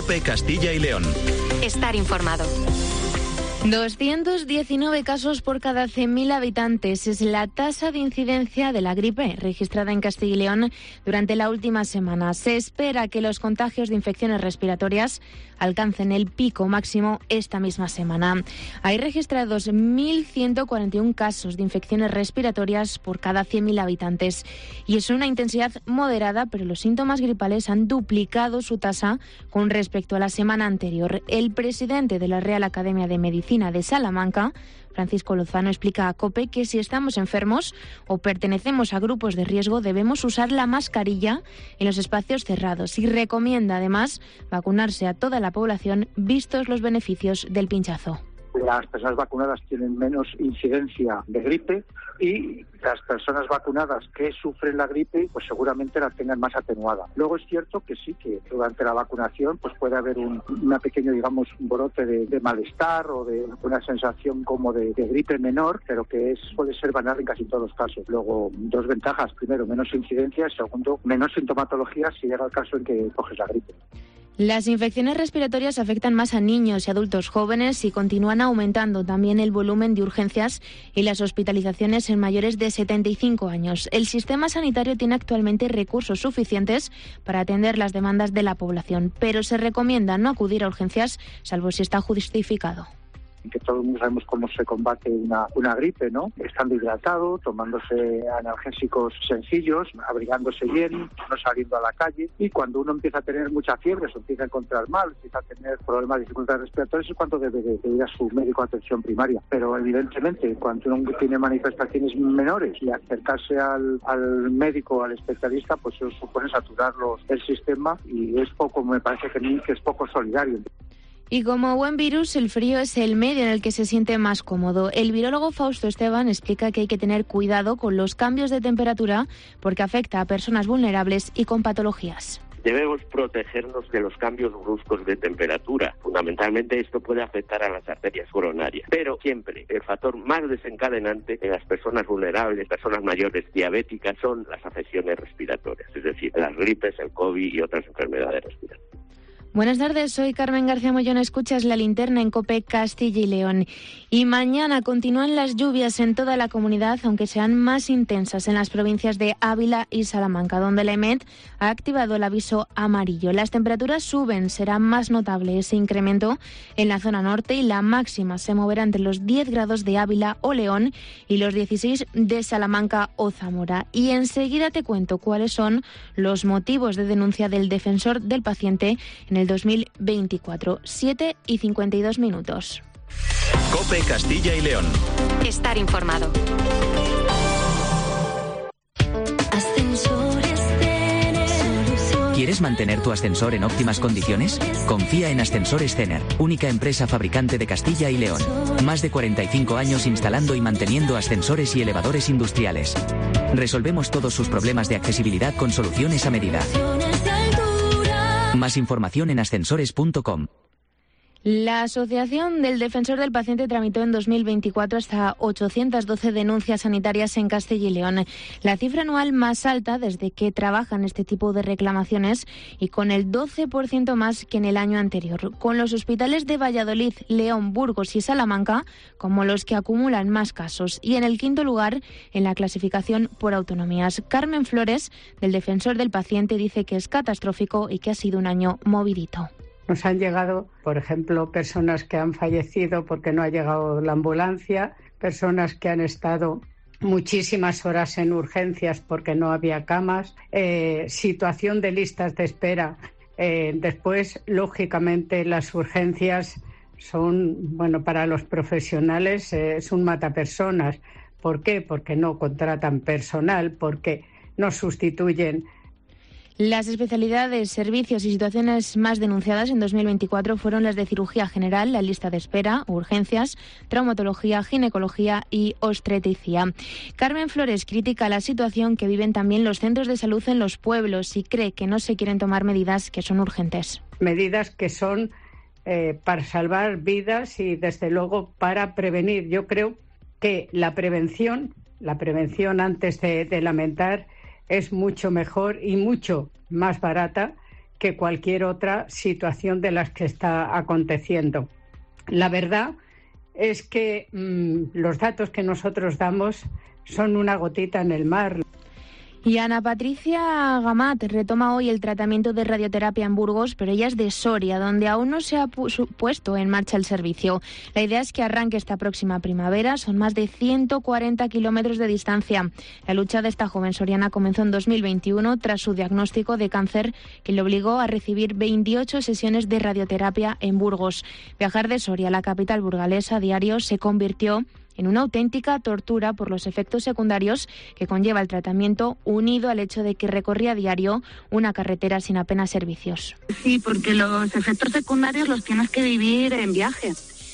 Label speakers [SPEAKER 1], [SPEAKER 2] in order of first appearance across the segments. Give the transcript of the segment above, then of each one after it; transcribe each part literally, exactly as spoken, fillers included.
[SPEAKER 1] COPE Castilla y León.
[SPEAKER 2] Estar informado.
[SPEAKER 3] doscientos diecinueve casos por cada cien mil habitantes es la tasa de incidencia de la gripe registrada en Castilla y León durante la última semana. Se espera que los contagios de infecciones respiratorias alcancen el pico máximo esta misma semana. Hay registrados mil ciento cuarenta y uno casos de infecciones respiratorias por cada cien mil habitantes y es una intensidad moderada, pero los síntomas gripales han duplicado su tasa con respecto a la semana anterior. El presidente de la Real Academia de Medicina de Salamanca, Francisco Lozano, explica a COPE que si estamos enfermos o pertenecemos a grupos de riesgo debemos usar la mascarilla en los espacios cerrados y recomienda además vacunarse a toda la población vistos los beneficios del pinchazo.
[SPEAKER 4] Las personas vacunadas tienen menos incidencia de gripe y las personas vacunadas que sufren la gripe pues seguramente la tengan más atenuada. Luego es cierto que sí, que durante la vacunación pues puede haber un una pequeño, digamos, un brote de, de malestar o de una sensación como de, de gripe menor, pero que es puede ser banal en casi todos los casos. Luego, dos ventajas. Primero, menos incidencia. Segundo, menos sintomatología si llega el caso en que coges la gripe.
[SPEAKER 3] Las infecciones respiratorias afectan más a niños y adultos jóvenes y continúan aumentando también el volumen de urgencias y las hospitalizaciones en mayores de setenta y cinco años. El sistema sanitario tiene actualmente recursos suficientes para atender las demandas de la población, pero se recomienda no acudir a urgencias salvo si está justificado.
[SPEAKER 4] Que todos sabemos cómo se combate una, una gripe, ¿no? Estando hidratado, tomándose analgésicos sencillos, abrigándose bien, no saliendo a la calle. Y cuando uno empieza a tener mucha fiebre, se empieza a encontrar mal, empieza a tener problemas, dificultades respiratorias, es cuando debe de, de ir a su médico de atención primaria. Pero evidentemente, cuando uno tiene manifestaciones menores y acercarse al, al médico, al especialista, pues eso supone saturar los, el sistema y es poco, me parece que, que es poco solidario.
[SPEAKER 3] Y como buen virus, el frío es el medio en el que se siente más cómodo. El virólogo Fausto Esteban explica que hay que tener cuidado con los cambios de temperatura porque afecta a personas vulnerables y con patologías.
[SPEAKER 5] Debemos protegernos de los cambios bruscos de temperatura. Fundamentalmente esto puede afectar a las arterias coronarias. Pero siempre el factor más desencadenante en las personas vulnerables, personas mayores, diabéticas, son las afecciones respiratorias. Es decir, las gripes, el COVID y otras enfermedades respiratorias.
[SPEAKER 3] Buenas tardes, soy Carmen García Mollón, escuchas La Linterna en COPE Castilla y León. Y mañana continúan las lluvias en toda la comunidad, aunque sean más intensas en las provincias de Ávila y Salamanca, donde la EMET ha activado el aviso amarillo. Las temperaturas suben, será más notable ese incremento en la zona norte y la máxima se moverá entre los diez grados de Ávila o León y los dieciséis de Salamanca o Zamora. Y enseguida te cuento cuáles son los motivos de denuncia del defensor del paciente en el dos mil veinticuatro. siete y cincuenta y dos minutos.
[SPEAKER 1] COPE Castilla y León.
[SPEAKER 2] Estar informado.
[SPEAKER 6] ¿Quieres mantener tu ascensor en óptimas condiciones? Confía en Ascensores Cener, única empresa fabricante de Castilla y León. Más de cuarenta y cinco años instalando y manteniendo ascensores y elevadores industriales. Resolvemos todos sus problemas de accesibilidad con soluciones a medida. Más información en ascensores punto com.
[SPEAKER 3] La Asociación del Defensor del Paciente tramitó en dos mil veinticuatro hasta ochocientas doce denuncias sanitarias en Castilla y León, la cifra anual más alta desde que trabajan este tipo de reclamaciones y con el doce por ciento más que en el año anterior, con los hospitales de Valladolid, León, Burgos y Salamanca como los que acumulan más casos y en el quinto lugar en la clasificación por autonomías. Carmen Flores, del Defensor del Paciente, dice que es catastrófico y que ha sido un año movidito.
[SPEAKER 7] Nos han llegado, por ejemplo, personas que han fallecido porque no ha llegado la ambulancia, personas que han estado muchísimas horas en urgencias porque no había camas, eh, situación de listas de espera. Eh, después, lógicamente, las urgencias son, bueno, para los profesionales eh, es un matapersonas. ¿Por qué? Porque no contratan personal, porque no sustituyen.
[SPEAKER 3] Las especialidades, servicios y situaciones más denunciadas en dos mil veinticuatro fueron las de cirugía general, la lista de espera, urgencias, traumatología, ginecología y obstetricia. Carmen Flores critica la situación que viven también los centros de salud en los pueblos y cree que no se quieren tomar medidas que son urgentes.
[SPEAKER 7] Medidas que son eh, para salvar vidas y, desde luego, para prevenir. Yo creo que la prevención, la prevención antes de, de lamentar, es mucho mejor y mucho más barata que cualquier otra situación de las que está aconteciendo. La verdad es que mmm, los datos que nosotros damos son una gotita en el mar.
[SPEAKER 3] Y Ana Patricia Gamat retoma hoy el tratamiento de radioterapia en Burgos, pero ella es de Soria, donde aún no se ha pu- puesto en marcha el servicio. La idea es que arranque esta próxima primavera. Son más de ciento cuarenta kilómetros de distancia. La lucha de esta joven soriana comenzó en dos mil veintiuno tras su diagnóstico de cáncer, que le obligó a recibir veintiocho sesiones de radioterapia en Burgos. Viajar de Soria a la capital burgalesa a diario se convirtió en una auténtica tortura por los efectos secundarios que conlleva el tratamiento, unido al hecho de que recorría a diario una carretera sin apenas servicios.
[SPEAKER 8] Sí, porque los efectos secundarios los tienes que vivir en viaje.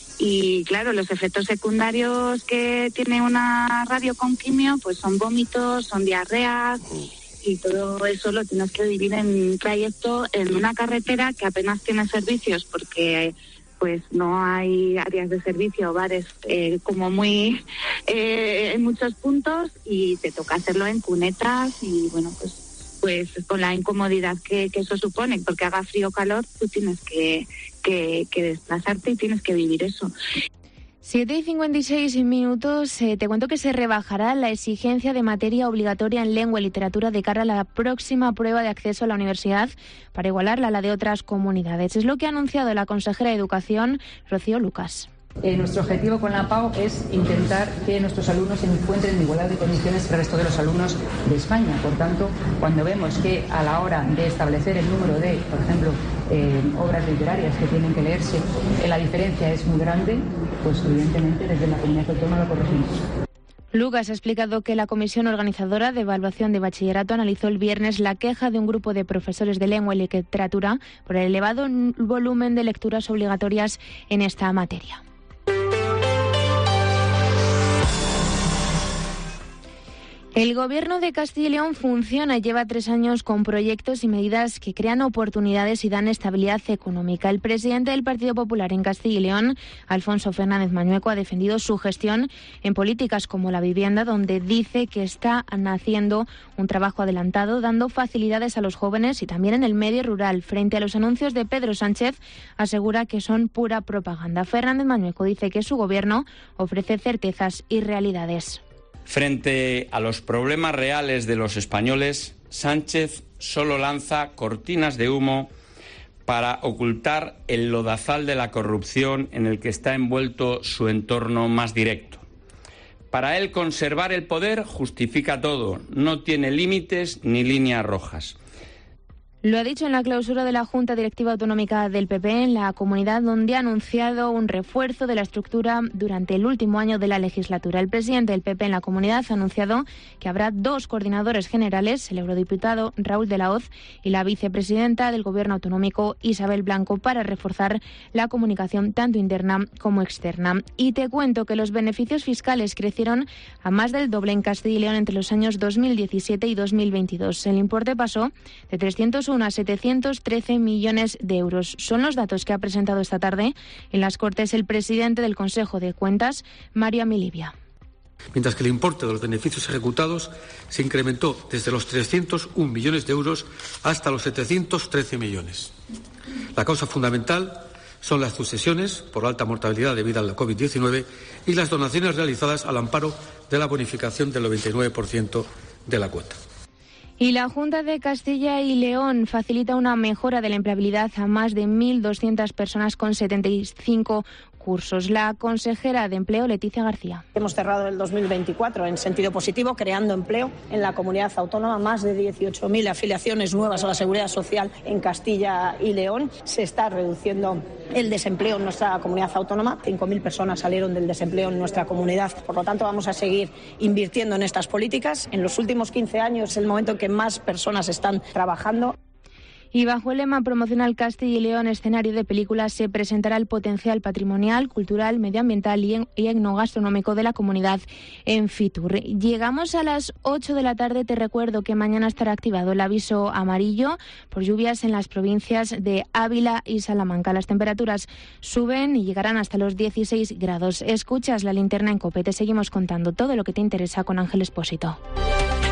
[SPEAKER 8] Y claro, los efectos secundarios que tiene una radio con quimio pues son vómitos, son diarreas, y todo eso lo tienes que vivir en trayecto en una carretera que apenas tiene servicios, porque pues no hay áreas de servicio o bares eh, como muy eh, en muchos puntos, y te toca hacerlo en cunetas y bueno, pues pues con la incomodidad que, que eso supone, porque haga frío o calor, tú tienes que, que, que desplazarte y tienes que vivir eso.
[SPEAKER 3] siete y cincuenta y seis minutos. Eh, te cuento que se rebajará la exigencia de materia obligatoria en lengua y literatura de cara a la próxima prueba de acceso a la universidad para igualarla a la de otras comunidades. Es lo que ha anunciado la consejera de Educación, Rocío Lucas.
[SPEAKER 9] Eh, nuestro objetivo con la PAO es intentar que nuestros alumnos se encuentren en igualdad de condiciones que el resto de los alumnos de España. Por tanto, cuando vemos que a la hora de establecer el número de, por ejemplo, eh, obras literarias que tienen que leerse, eh, la diferencia es muy grande, pues evidentemente desde la comunidad autónoma lo corregimos.
[SPEAKER 3] Lucas ha explicado que la comisión organizadora de evaluación de bachillerato analizó el viernes la queja de un grupo de profesores de lengua y literatura por el elevado volumen de lecturas obligatorias en esta materia. El Gobierno de Castilla y León funciona y lleva tres años con proyectos y medidas que crean oportunidades y dan estabilidad económica. El presidente del Partido Popular en Castilla y León, Alfonso Fernández Mañueco, ha defendido su gestión en políticas como la vivienda, donde dice que está haciendo un trabajo adelantado, dando facilidades a los jóvenes y también en el medio rural. Frente a los anuncios de Pedro Sánchez, asegura que son pura propaganda. Fernández Mañueco dice que su Gobierno ofrece certezas y realidades.
[SPEAKER 10] Frente a los problemas reales de los españoles, Sánchez solo lanza cortinas de humo para ocultar el lodazal de la corrupción en el que está envuelto su entorno más directo. Para él, conservar el poder justifica todo, no tiene límites ni líneas rojas.
[SPEAKER 3] Lo ha dicho en la clausura de la Junta Directiva Autonómica del P P en la comunidad, donde ha anunciado un refuerzo de la estructura durante el último año de la legislatura. El presidente del P P en la comunidad ha anunciado que habrá dos coordinadores generales, el eurodiputado Raúl de la Hoz y la vicepresidenta del Gobierno autonómico, Isabel Blanco, para reforzar la comunicación tanto interna como externa. Y te cuento que los beneficios fiscales crecieron a más del doble en Castilla y León entre los años dos mil diecisiete y dos mil veintidós. El importe pasó de trescientos uno a setecientos trece millones de euros. Son los datos que ha presentado esta tarde en las Cortes el presidente del Consejo de Cuentas, Mario Amilibia.
[SPEAKER 11] Mientras que el importe de los beneficios ejecutados se incrementó desde los trescientos un millones de euros hasta los setecientos trece millones. La causa fundamental son las sucesiones por alta mortalidad debida a la COVID diecinueve y las donaciones realizadas al amparo de la bonificación del noventa y nueve por ciento de la cuota.
[SPEAKER 3] Y la Junta de Castilla y León facilita una mejora de la empleabilidad a más de mil doscientas personas con setenta y cinco cursos. La consejera de Empleo, Leticia García.
[SPEAKER 12] Hemos cerrado el dos mil veinticuatro en sentido positivo, creando empleo en la comunidad autónoma, más de dieciocho mil afiliaciones nuevas a la Seguridad Social en Castilla y León. Se está reduciendo el desempleo en nuestra comunidad autónoma. cinco mil personas salieron del desempleo en nuestra comunidad. Por lo tanto, vamos a seguir invirtiendo en estas políticas. En los últimos quince años es el momento en que más personas están trabajando.
[SPEAKER 3] Y bajo el lema promocional Castilla y León, escenario de películas, se presentará el potencial patrimonial, cultural, medioambiental y etnogastronómico de la comunidad en Fitur. Llegamos a las ocho de la tarde. Te recuerdo que mañana estará activado el aviso amarillo por lluvias en las provincias de Ávila y Salamanca. Las temperaturas suben y llegarán hasta los dieciséis grados. Escuchas la linterna en COPE. Te seguimos contando todo lo que te interesa con Ángel Expósito.